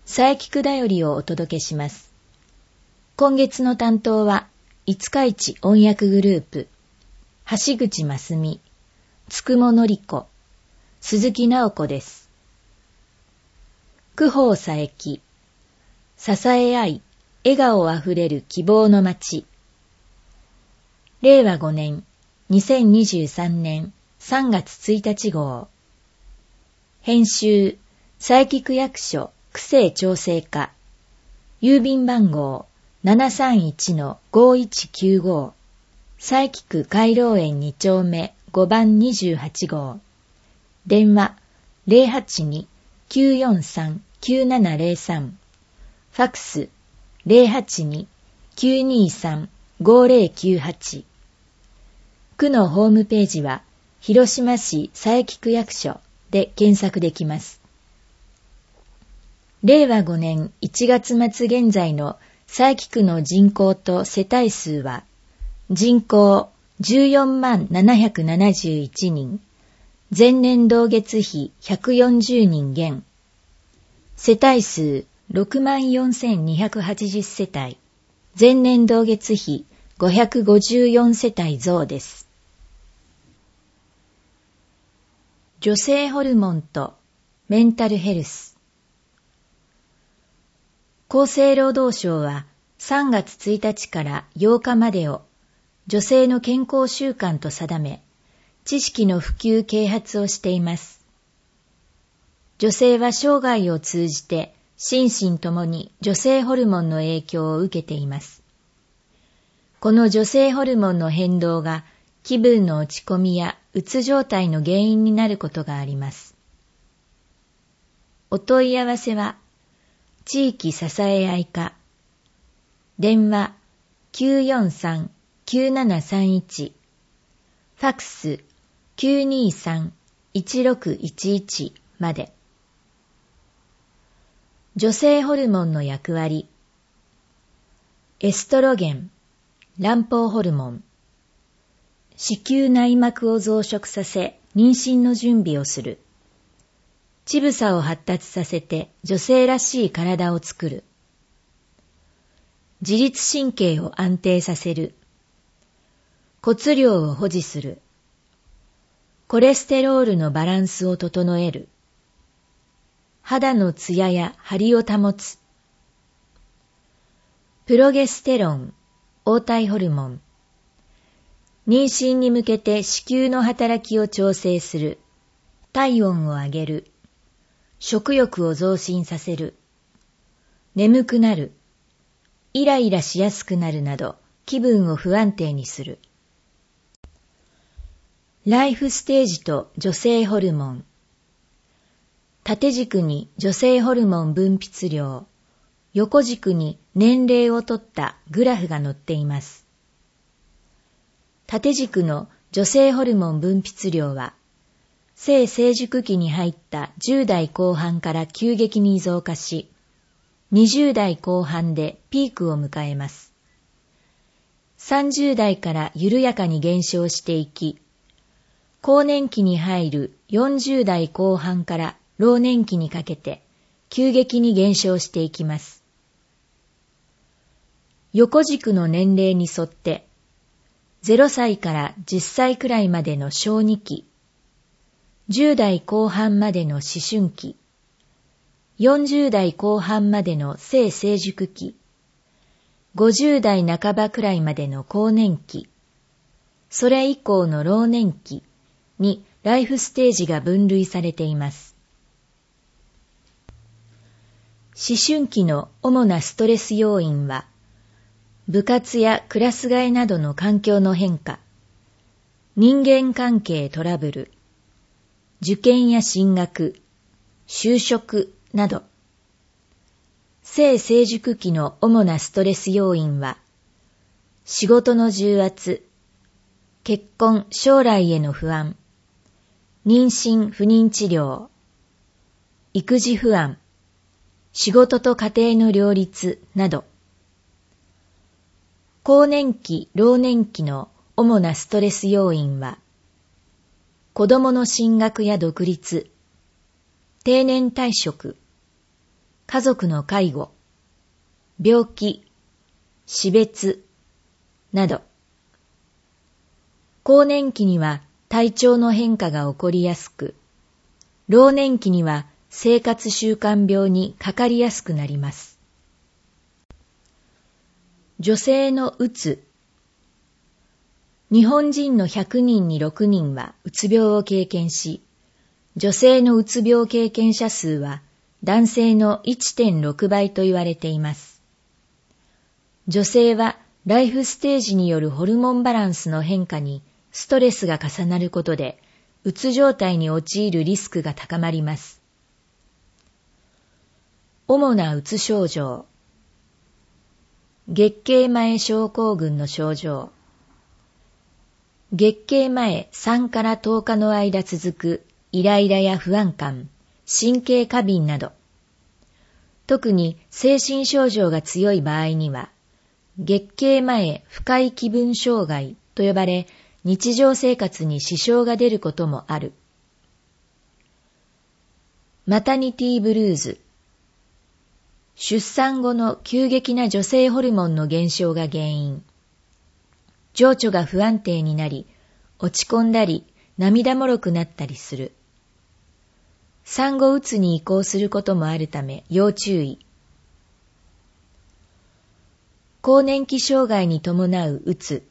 佐伯くだよりをお届けします。今月の担当は、五日市音訳グループ、橋口真澄、つくものりこ、鈴木直子です。九宝佐伯、支え合い、笑顔あふれる希望の街。令和5年、2023年3月1日号。編集、佐伯区役所区政調整課。郵便番号 731-5195。佐伯区海楼園2丁目5番28号。電話 082-943-9703。ファックス 082-923-5098。区のホームページは広島市佐伯区役所で検索できます。令和5年1月末現在の佐伯区の人口と世帯数は人口14771人、前年同月比140人減、世帯数64,280世帯、前年同月比554世帯増です。女性ホルモンとメンタルヘルス。厚生労働省は3月1日から8日までを女性の健康週間と定め、知識の普及啓発をしています。女性は生涯を通じて心身ともに女性ホルモンの影響を受けています。この女性ホルモンの変動が気分の落ち込みやうつ状態の原因になることがあります。お問い合わせは、地域支え合い課、電話 943-9731、ファックス 923-1611 まで。女性ホルモンの役割。エストロゲン、卵胞ホルモン。子宮内膜を増殖させ、妊娠の準備をする。乳房を発達させて女性らしい体を作る。自律神経を安定させる。骨量を保持する。コレステロールのバランスを整える。肌のツヤや張りを保つ。プロゲステロン、黄体ホルモン。妊娠に向けて子宮の働きを調整する。体温を上げる。食欲を増進させる。眠くなる。イライラしやすくなるなど気分を不安定にする。ライフステージと女性ホルモン。縦軸に女性ホルモン分泌量、横軸に年齢をとったグラフが載っています。縦軸の女性ホルモン分泌量は、性成熟期に入った10代後半から急激に増加し、20代後半でピークを迎えます。30代から緩やかに減少していき、更年期に入る40代後半から老年期にかけて急激に減少していきます。横軸の年齢に沿って、0歳から10歳くらいまでの小児期、10代後半までの思春期、40代後半までの性成熟期、50代半ばくらいまでの更年期、それ以降の老年期にライフステージが分類されています。思春期の主なストレス要因は、部活やクラス替えなどの環境の変化、人間関係トラブル、受験や進学、就職など。性成熟期の主なストレス要因は、仕事の重圧、結婚・将来への不安、妊娠・不妊治療、育児不安、仕事と家庭の両立など。更年期・老年期の主なストレス要因は、子供の進学や独立、定年退職、 家族の介護、病気、死別など。更年期には体調の変化が起こりやすく、老年期には生活習慣病にかかりやすくなります。女性のうつ。日本人の100人に6人はうつ病を経験し、女性のうつ病経験者数は男性の 1.6 倍と言われています。女性はライフステージによるホルモンバランスの変化にストレスが重なることで、うつ状態に陥るリスクが高まります。主なうつ症状。月経前症候群の症状。月経前3から10日の間続くイライラや不安感、神経過敏など。特に精神症状が強い場合には、月経前不快気分障害と呼ばれ、日常生活に支障が出ることもある。マタニティブルーズ。出産後の急激な女性ホルモンの減少が原因。情緒が不安定になり、落ち込んだり、涙もろくなったりする。産後うつに移行することもあるため要注意。更年期障害に伴ううつ。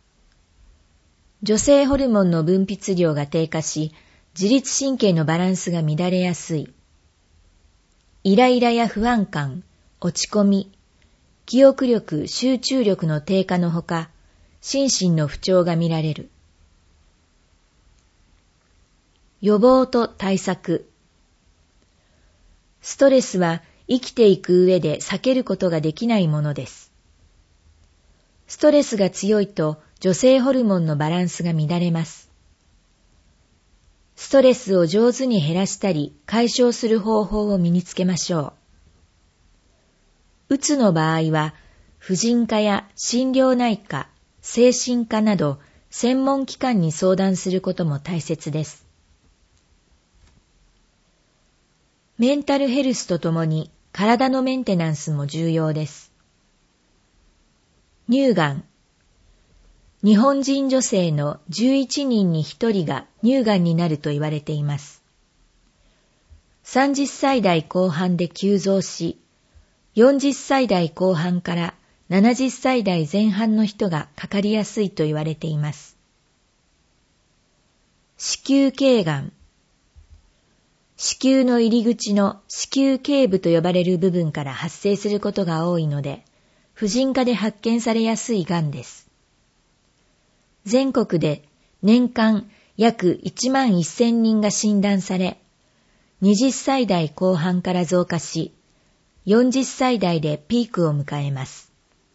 女性ホルモンの分泌量が低下し、自律神経のバランスが乱れやすい。イライラや不安感、落ち込み、記憶力・集中力の低下のほか、心身の不調が見られる。予防と対策。ストレスは生きていく上で避けることができないものです。ストレスが強いと女性ホルモンのバランスが乱れます。ストレスを上手に減らしたり解消する方法を身につけましょう。うつの場合は、婦人科や心療内科、精神科など専門機関に相談することも大切です。メンタルヘルスとともに体のメンテナンスも重要です。乳がん。日本人女性の11人に1人が乳がんになると言われています。30歳代後半で急増し、40歳代後半から70歳代前半の人がかかりやすいと言われています。子宮頸がん。子宮の入り口の子宮頸部と呼ばれる部分から発生することが多いので、婦人科で発見されやすいがんです。全国で年間約1万1000人が診断され、20歳代後半から増加し、40歳代でピークを迎えます。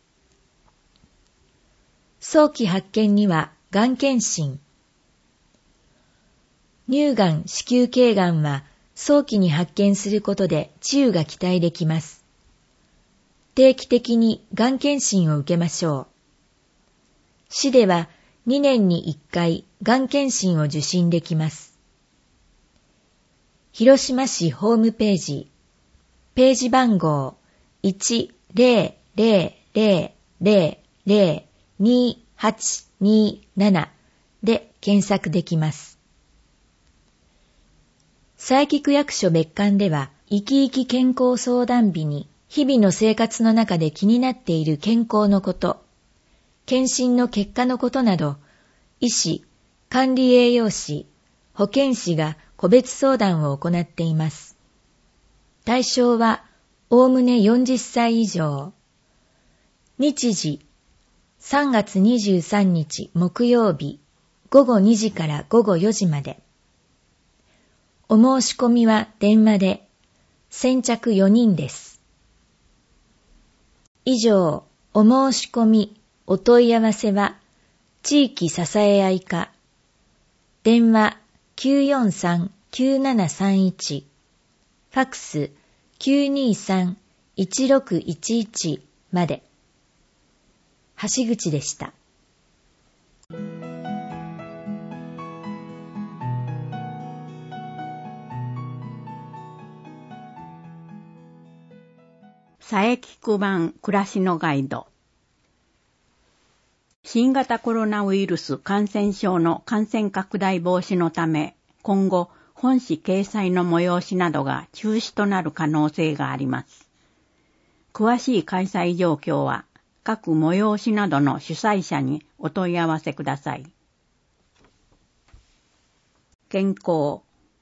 早期発見にはがん検診。乳がん、子宮頸がんは早期に発見することで治癒が期待できます。定期的にがん検診を受けましょう。市では2年に1回がん検診を受診できます。広島市ホームページ、ページ番号 100002827 で検索できます。佐伯区役所別館では、いきいき健康相談日に、日々の生活の中で気になっている健康のこと、検診の結果のことなど、医師、管理栄養士、保健師が個別相談を行っています。対象は、おおむね40歳以上。日時、3月23日木曜日、午後2時から午後4時まで。お申し込みは電話で、先着4人です。以上、お申し込み、お問い合わせは、地域支え合い課、電話 943-9731、ファクス 923-1611 まで。橋口でした。 佐伯区版暮らしのガイド。新型コロナウイルス感染症の感染拡大防止のため、今後、本誌掲載の催しなどが中止となる可能性があります。詳しい開催状況は、各催しなどの主催者にお問い合わせください。健康。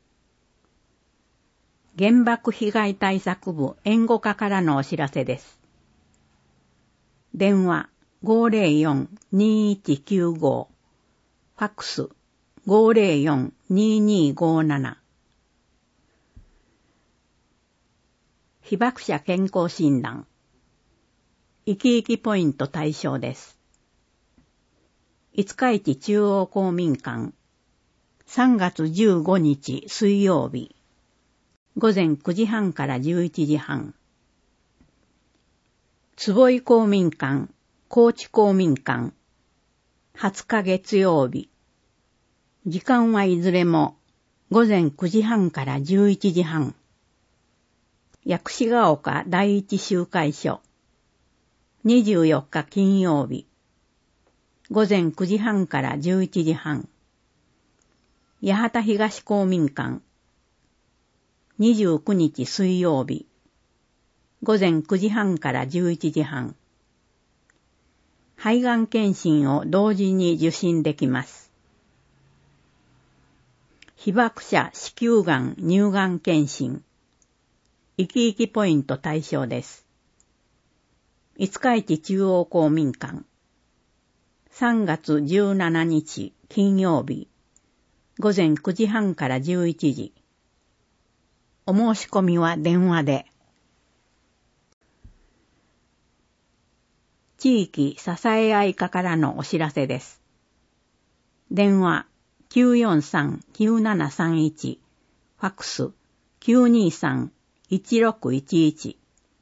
原爆被害対策部援護課からのお知らせです。電話 504-2195 ファックス 504-2257 被爆者健康診断生き生きポイント対象です。五日市中央公民館3月15日水曜日午前9時半から11時半。坪井公民館、高知公民館、20日月曜日。時間はいずれも午前9時半から11時半。薬師ヶ丘第一集会所。24日金曜日。午前9時半から11時半。八幡東公民館。29日水曜日。午前9時半から11時半。肺がん検診を同時に受診できます。被爆者子宮がん乳がん検診。生き生きポイント対象です。五日市中央公民館。3月17日金曜日。午前9時半から11時。お申し込みは電話で。地域支え合い課からのお知らせです。電話 943-9731 ファックス 923-1611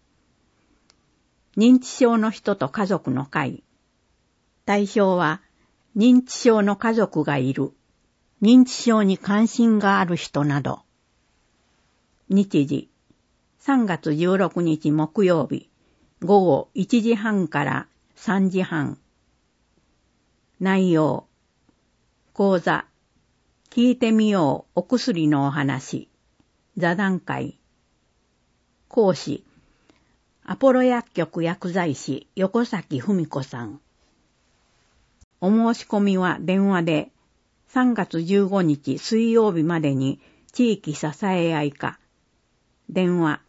認知症の人と家族の会。対象は認知症の家族がいる、認知症に関心がある人など。日時、3月16日木曜日、午後1時半から3時半。内容、講座、聞いてみようお薬のお話、座談会。講師、アポロ薬局薬剤師横崎文子さん。お申し込みは電話で、3月15日水曜日までに地域支え合い課。電話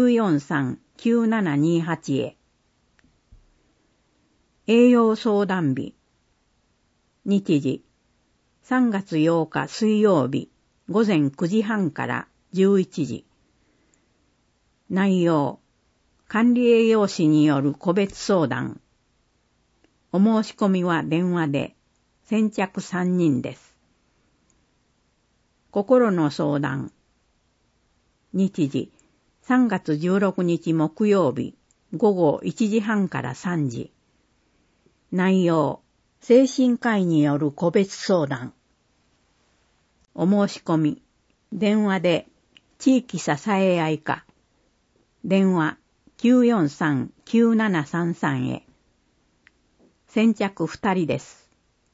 943-9728 へ。栄養相談日。日時、3月8日水曜日、午前9時半から11時。内容、管理栄養士による個別相談。お申し込みは電話で、先着3人です。心の相談。日時、3月16日木曜日、午後1時半から3時。内容、精神科医による個別相談。お申し込み、電話で、地域支え合い課。電話 943-9733 へ。先着2人です。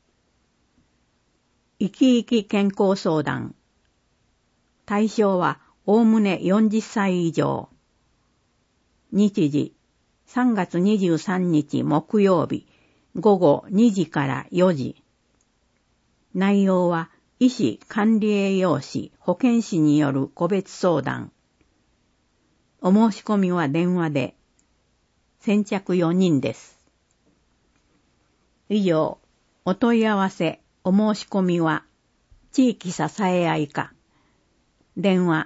生き生き健康相談。対象はおおむね40歳以上。日時、3月23日木曜日、午後2時から4時。内容は医師・管理栄養士・保健師による個別相談。お申し込みは電話で。先着4人です。以上、お問い合わせ、お申し込みは、地域支え合い課。電話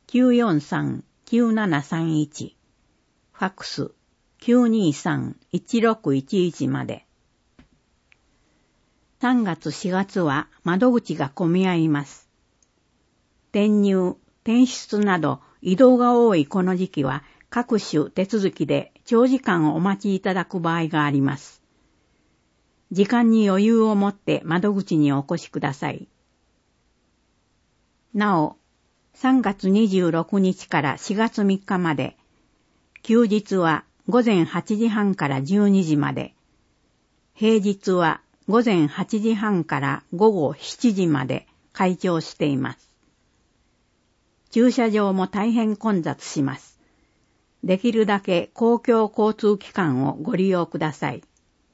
943-9731 ファックス 923-1611 まで。3月4月は窓口が混み合います。転入、転出など移動が多いこの時期は各種手続きで長時間お待ちいただく場合があります。時間に余裕を持って窓口にお越しください。なお、3月26日から4月3日まで、休日は午前8時半から12時まで、平日は午前8時半から午後7時まで開場しています。駐車場も大変混雑します。できるだけ公共交通機関をご利用ください。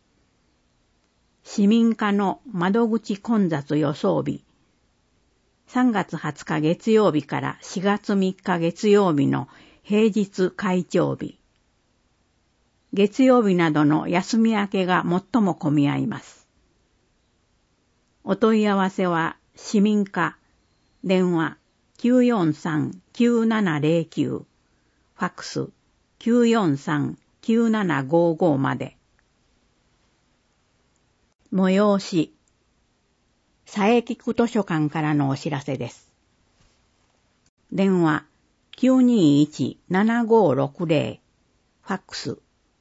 市民課の窓口混雑予想日、3月20日月曜日から4月3日月曜日の平日開庁日。月曜日などの休み明けが最も混み合います。お問い合わせは市民課、電話 943-9709、ファックス 943-9755 まで。催し、佐伯区図書館からのお知らせです。電話 921-7560、ファックス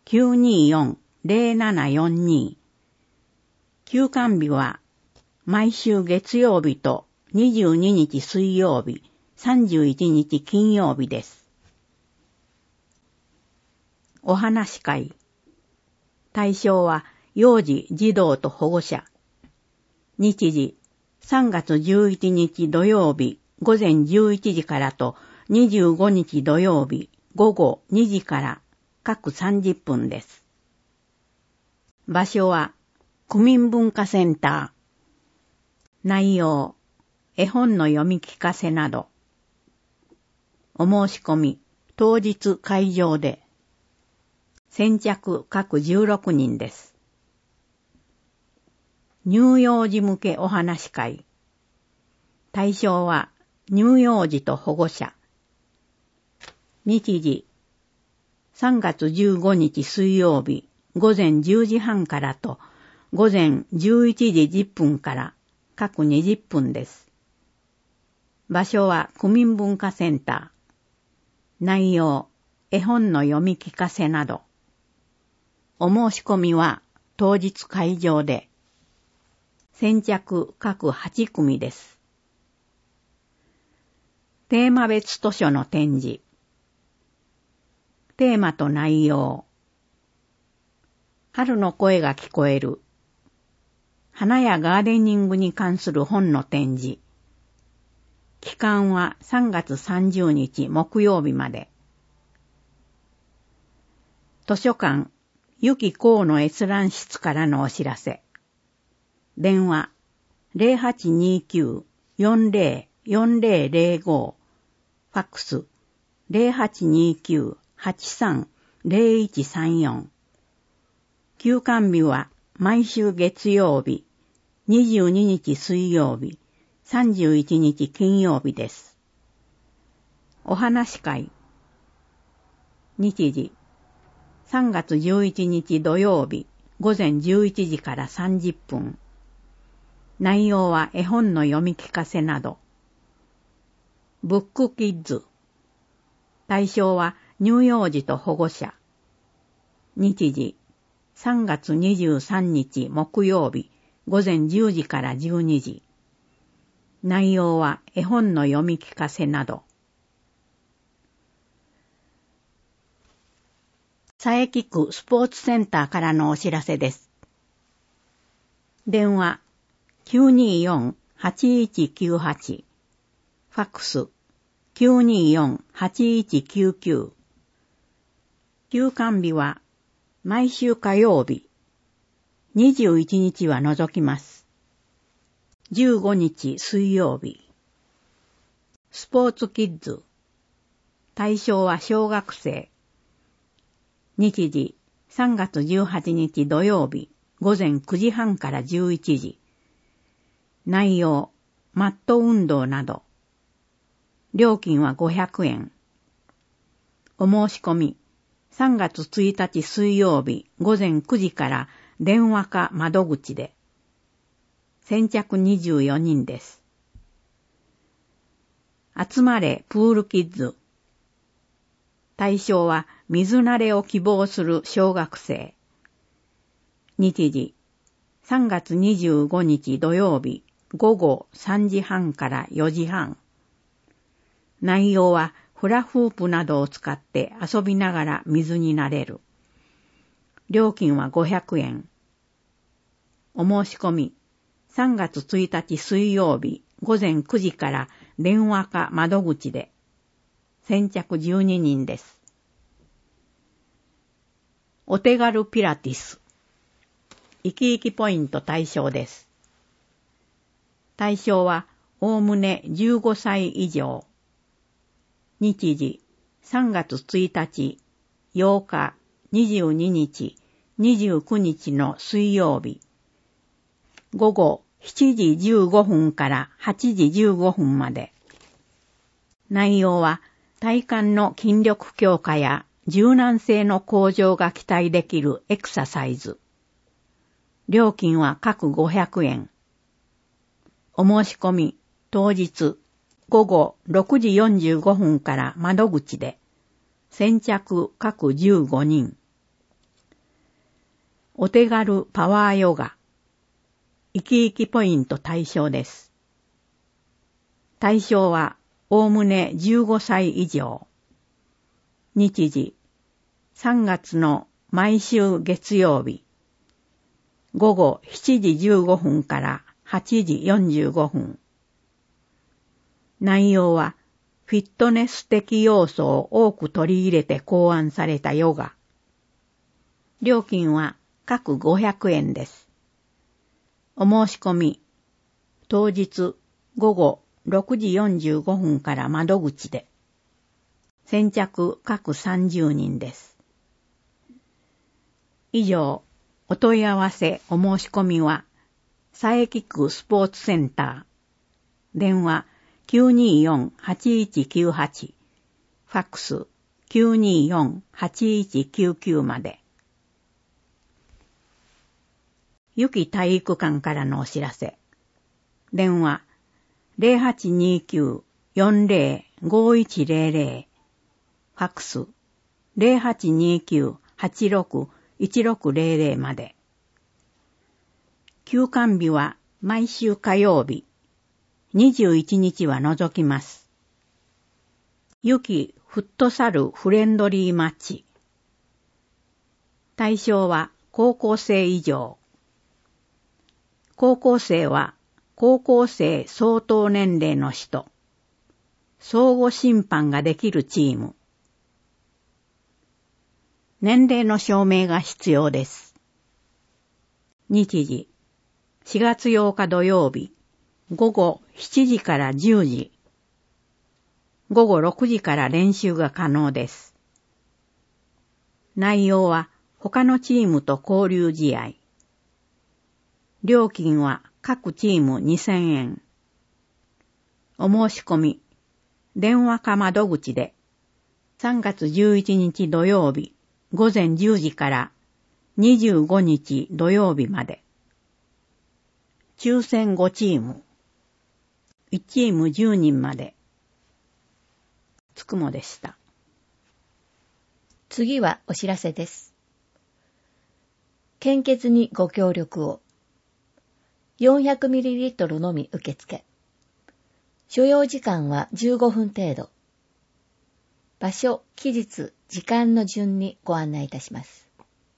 924-0742。休館日は毎週月曜日と22日水曜日、31日金曜日です。お話し会。対象は幼児児童と保護者。日時、3月11日土曜日午前11時からと25日土曜日午後2時から各30分です。場所は区民文化センター。内容、絵本の読み聞かせなど。お申し込み、当日会場で。先着各16人です。乳幼児向けお話会。対象は乳幼児と保護者。日時、3月15日水曜日午前10時半からと午前11時10分から各20分です。場所は区民文化センター。内容、絵本の読み聞かせなど。お申し込みは当日会場で。先着各8組です。テーマ別図書の展示。テーマと内容。春の声が聞こえる。花やガーデニングに関する本の展示。期間は3月30日木曜日まで。図書館、ゆきこうの閲覧室からのお知らせ。電話、0829-404005、ファックス、0829-830134。休館日は毎週月曜日、22日水曜日、31日金曜日です。お話し会。日時、3月11日土曜日、午前11時から30分。内容は絵本の読み聞かせなど。ブックキッズ。対象は乳幼児と保護者。日時、3月23日木曜日、午前10時から12時。内容は絵本の読み聞かせなど。佐伯区スポーツセンターからのお知らせです。電話 924-8198、ファックス 924-8199。休館日は毎週火曜日、21日は除きます。15日水曜日。スポーツキッズ。対象は小学生。日時、3月18日土曜日、午前9時半から11時。内容、マット運動など。料金は500円。お申し込み、3月1日水曜日、午前9時から電話か窓口で。先着24人です。集まれプールキッズ。対象は水慣れを希望する小学生。日時、3月25日土曜日、午後3時半から4時半。内容はフラフープなどを使って遊びながら水に慣れる。 料金は500円。お申し込み、3月1日水曜日午前9時から電話か窓口で。先着12人です。お手軽ピラティス。生き生きポイント対象です。対象はおおむね15歳以上。日時、3月1日、8日、22日、29日の水曜日。午後7時15分から8時15分まで。内容は体幹の筋力強化や柔軟性の向上が期待できるエクササイズ。料金は各500円。お申し込み、当日、午後6時45分から窓口で、先着各15人。お手軽パワーヨガ。生き生きポイント対象です。対象は、おおむね15歳以上。日時、3月の毎週月曜日。午後7時15分から8時45分。内容は、フィットネス的要素を多く取り入れて考案されたヨガ。料金は各500円です。お申し込み、当日午後6時45分から窓口で。先着各30人です。以上、お問い合わせお申し込みは、佐伯区スポーツセンター。電話 924-8198。ファックス 924-8199 まで。ゆき体育館からのお知らせ。電話 0829-40-5100。ファックス 0829-86-1600 まで。休館日は毎週火曜日。21日は除きます。ゆきフットサルフレンドリーマッチ。対象は高校生以上。高校生は高校生相当年齢の人。相互審判ができるチーム。年齢の証明が必要です。日時、4月8日土曜日、午後7時から10時。午後6時から練習が可能です。内容は他のチームと交流試合。料金は各チーム2000円。お申し込み、電話か窓口で、3月11日土曜日、午前10時から25日土曜日まで。抽選5チーム。1チーム10人まで。つくもでした。 次はお知らせです。献血にご協力を。400ml のみ受付。所要時間は15分程度。場所、期日、時間の順にご案内いたします。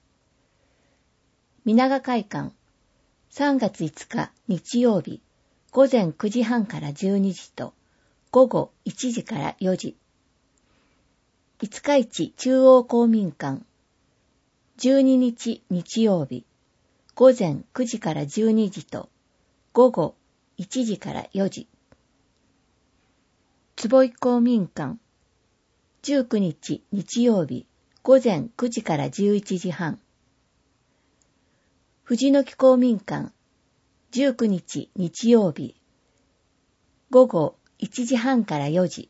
皆川会館、3月5日日曜日、午前9時半から12時と、午後1時から4時。五日市中央公民館、12日日曜日、午前9時から12時と、午後1時から4時。坪井公民館、19日日曜日、午前9時から11時半。藤の木公民館、19日日曜日、午後1時半から4時。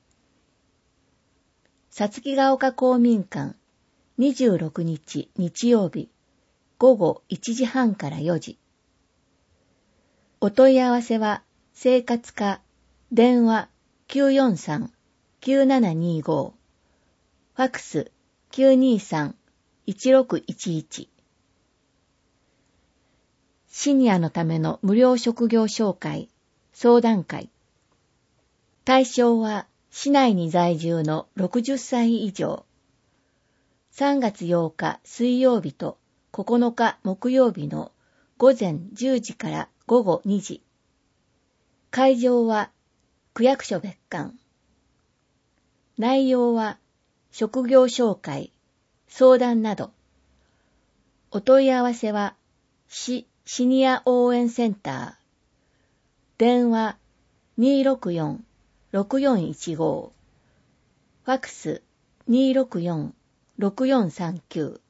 さつきが丘公民館、26日日曜日、午後1時半から4時。お問い合わせは、生活課、電話 943-9725、ファックス 923-1611。シニアのための無料職業紹介、相談会。対象は市内に在住の60歳以上。 3月8日水曜日と9日木曜日の午前10時から午後2時。会場は区役所別館。内容は職業紹介、相談など。お問い合わせは市シニア応援センター。電話 264-6415。ファックス 264-6439。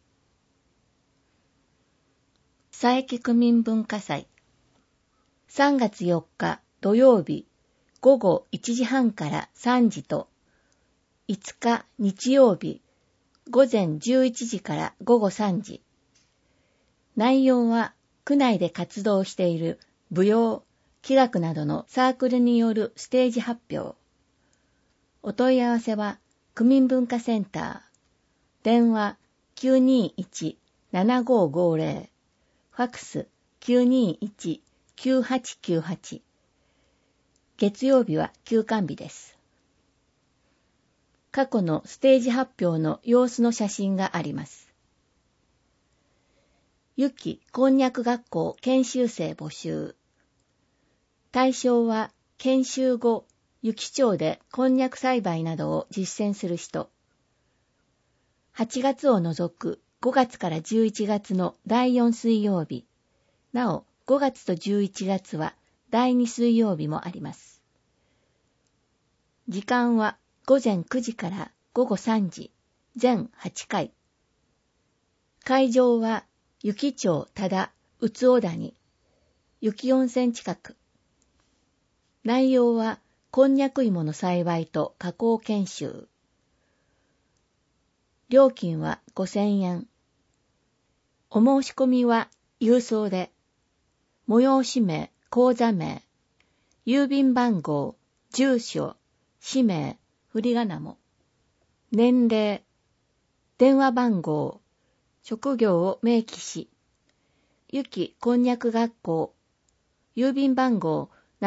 佐伯区民文化祭。3月4日土曜日午後1時半から3時と、5日日曜日午前11時から午後3時。内容は区内で活動している舞踊、器楽などのサークルによるステージ発表。お問い合わせは区民文化センター。電話 921-7550。ファックス 921-9898。月曜日は休館日です。過去のステージ発表の様子の写真があります。ゆきこんにゃく学校研修生募集。対象は研修後、ゆき町でこんにゃく栽培などを実践する人。8月を除く5月から11月の第4水曜日。なお、5月と11月は第2水曜日もあります。時間は午前9時から午後3時、全8回。会場はゆき町多田宇津小谷、ゆき温泉近く。内容はこんにゃく芋の栽培と加工研修。料金は5000円。お申し込みは郵送で、催し名、口座名、郵便番号、住所、氏名、振り仮名も、年齢、電話番号、職業を明記し、ゆきこんにゃく学校、郵便番号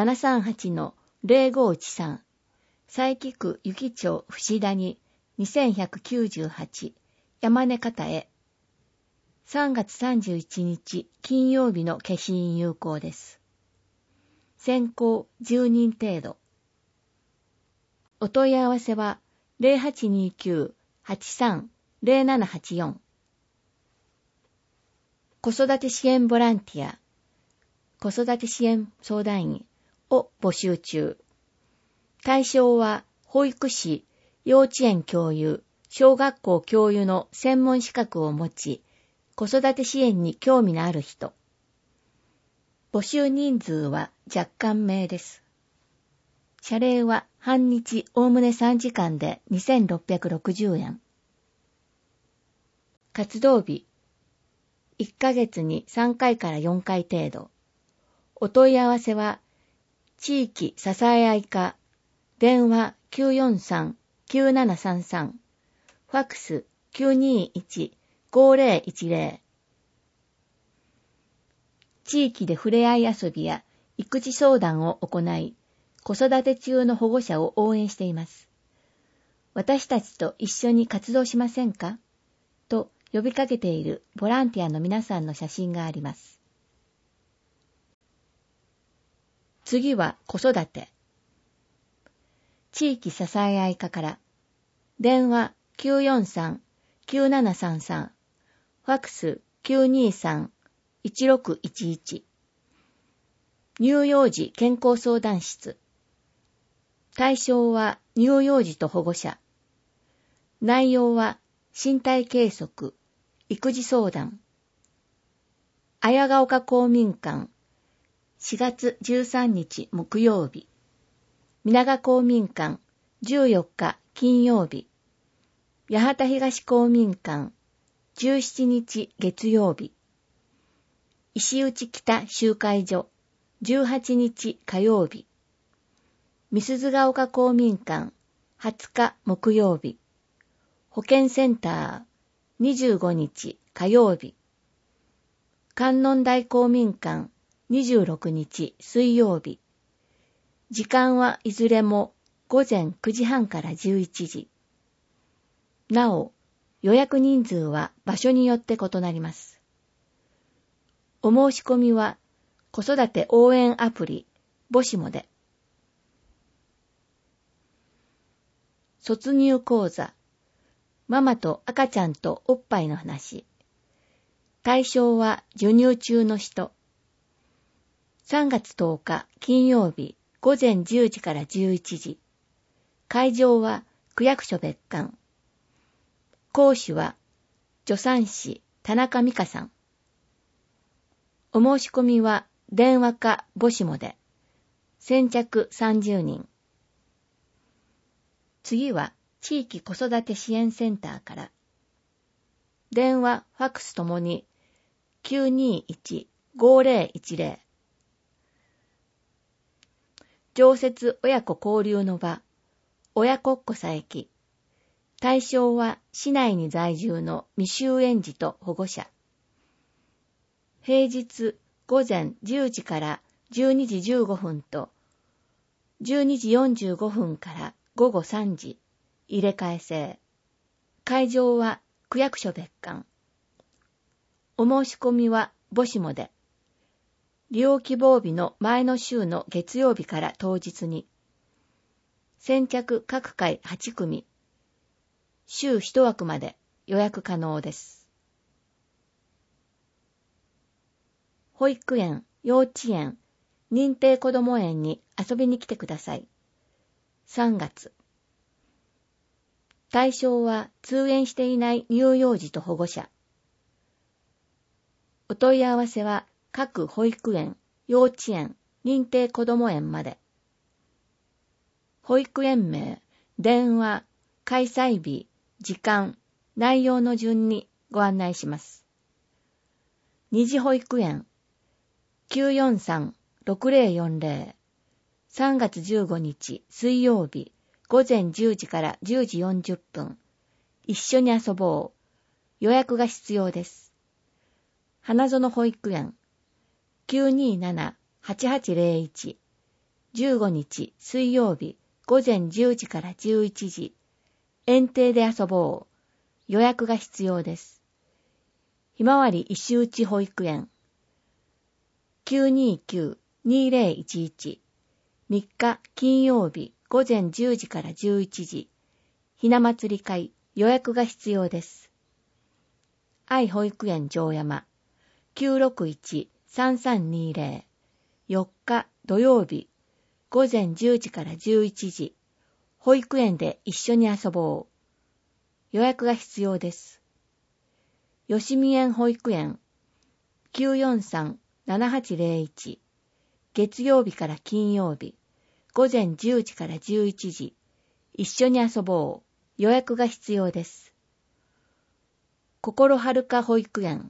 738-0513、佐伯区ゆき町伏谷2198、山根方へ。3月31日金曜日の消印有効です。先行10人程度。お問い合わせは 0829-830784。子育て支援ボランティア、子育て支援相談員を募集中。対象は保育士、幼稚園教諭、小学校教諭の専門資格を持ち、子育て支援に興味のある人。募集人数は若干名です。謝礼は半日おおむね3時間で2660円。活動日、1ヶ月に3回から4回程度。お問い合わせは、地域支え合い課、電話 943-9733、ファックス 921-5010。地域で触れ合い遊びや育児相談を行い、子育て中の保護者を応援しています。私たちと一緒に活動しませんかと呼びかけているボランティアの皆さんの写真があります。次は子育て。地域支え合い課から、電話 943-9733、ファックス 923-1611。乳幼児健康相談室。対象は乳幼児と保護者。内容は身体計測、育児相談。綾ヶ丘公民館、4月13日木曜日。皆賀公民館、14日金曜日。八幡東公民館、17日月曜日。石内北集会所、18日火曜日。美鈴ヶ丘公民館、20日木曜日。保健センター、25日火曜日。観音台公民館、26日水曜日。時間はいずれも午前9時半から11時。なお、 予約人数は場所によって異なります。お申し込みは子育て応援アプリボシモで。卒乳講座、ママと赤ちゃんとおっぱいの話。対象は授乳中の人。3月10日金曜日午前10時から11時。会場は区役所別館。講師は助産師田中美香さん。お申し込みは電話かボシモで。先着30人。次は地域子育て支援センターから。電話、ファックスともに 921-5010。常設親子交流の場、親子っこ佐伯。対象は市内に在住の未就園児と保護者。平日午前10時から12時15分と12時45分から午後3時、入れ替え制。会場は区役所別館。お申し込みはボシモで。利用希望日の前の週の月曜日から当日に。先着各回8組。週1枠まで予約可能です。保育園、幼稚園、認定こども園に遊びに来てください。3月。対象は通園していない乳幼児と保護者。お問い合わせは各保育園、幼稚園、認定こども園まで。保育園名、電話、開催日、時間、内容の順にご案内します。二次保育園、943-6040。3月15日水曜日午前10時から10時40分。一緒に遊ぼう。予約が必要です。花園保育園 927-8801。15日水曜日午前10時から11時。園庭で遊ぼう。予約が必要です。ひまわり石打保育園 929-2011。3日金曜日午前10時から11時。ひな祭り会予約が必要です。愛保育園城山 961-3320。4日土曜日午前10時から11時。保育園で一緒に遊ぼう。予約が必要です。吉見園保育園 943-7801。月曜日から金曜日午前10時から11時。一緒に遊ぼう。予約が必要です。心はるか保育園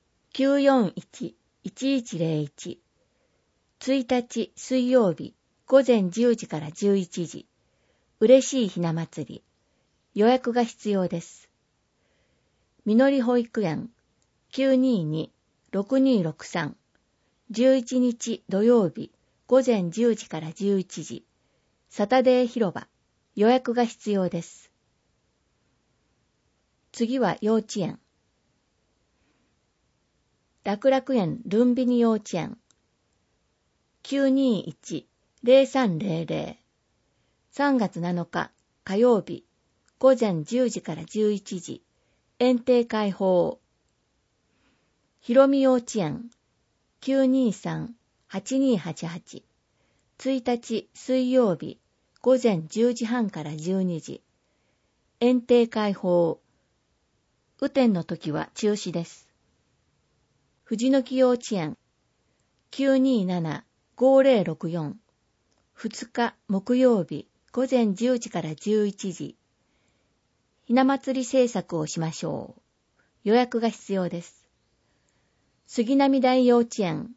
941-1101。1日水曜日午前10時から11時。嬉しいひな祭り。予約が必要です。みのり保育園 922-6263。11日土曜日午前10時から11時。サタデー広場。予約が必要です。次は幼稚園。楽々園ルンビニ幼稚園 921-0300。3月7日火曜日午前10時から11時。園庭開放。ひろみ幼稚園 923-8288。1日水曜日午前10時半から12時。園庭開放。雨天の時は中止です。藤の木幼稚園 927-5064。2日木曜日午前10時から11時。ひな祭り制作をしましょう。予約が必要です。杉並大幼稚園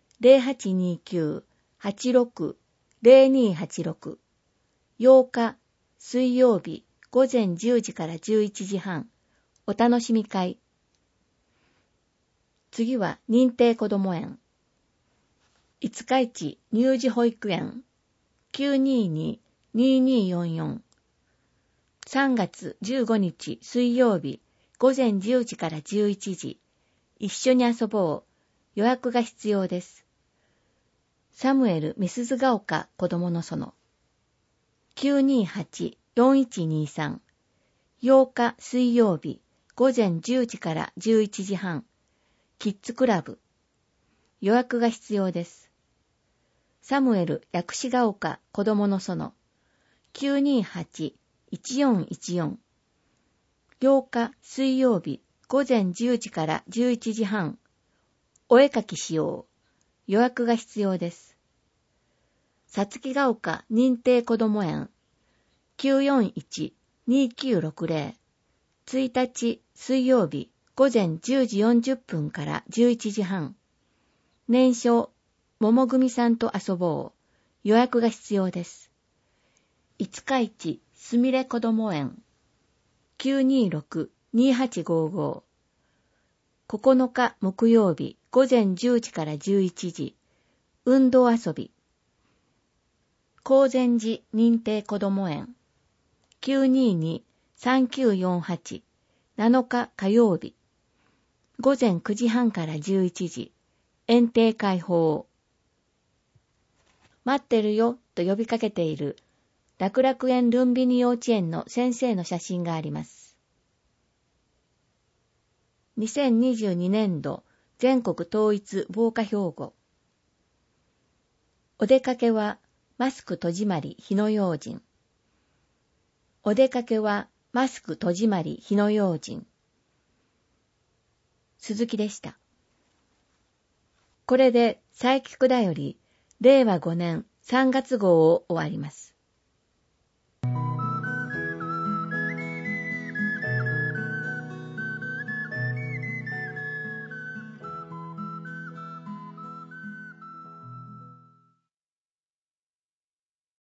0829-86-0286。8日水曜日午前10時から11時半。お楽しみ会。次は認定こども園。五日市乳児保育園 922-2244。3月15日水曜日午前10時から11時。一緒に遊ぼう。予約が必要です。サムエル・メスズガオカ子供の園。928-4123。8日水曜日午前10時から11時半。キッズクラブ。予約が必要です。サムエル・薬師が丘子供の園。928-1414。8日水曜日午前10時から11時半。お絵かきしよう。予約が必要です。さつきが丘認定子ども園。941-2960。1日水曜日午前10時40分から11時半。年少、桃組さんと遊ぼう。予約が必要です。五日市すみれ子ども園。926-2855。9日木曜日午前10時から11時。運動遊び。高善寺認定子ども園。922-3948。7日火曜日。午前9時半から11時。園庭開放。待ってるよと呼びかけている楽楽園ルンビニ幼稚園の先生の写真があります。2022年度全国統一防火標語。お出かけはマスク戸締まり火の用心。お出かけはマスク戸締まり火の用心。鈴木でした。これで佐伯区だより令和5年3月号を終わります。